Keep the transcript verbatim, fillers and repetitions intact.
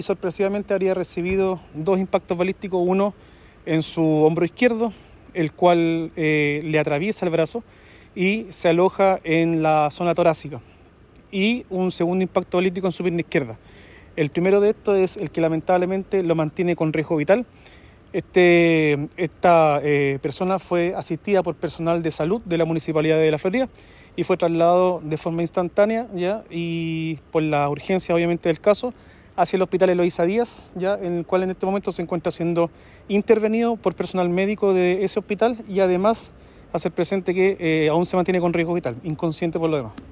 Sorpresivamente habría recibido dos impactos balísticos, uno en su hombro izquierdo, el cual eh, le atraviesa el brazo y se aloja en la zona torácica, y un segundo impacto balístico en su pierna izquierda. El primero de estos es el que lamentablemente lo mantiene con riesgo vital. Este, esta eh, persona fue asistida por personal de salud de la Municipalidad de La Florida y fue trasladado de forma instantánea, ya, y por la urgencia obviamente del caso, hacia el hospital Eloísa Díaz, ya, en el cual en este momento se encuentra siendo intervenido por personal médico de ese hospital, y además hacer presente que eh, aún se mantiene con riesgo vital, inconsciente por lo demás.